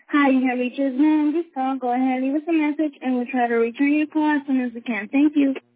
Hi, you have reached us now. This call. Go ahead, leave us a message, and we'll try to return your call as soon as we can. Thank you.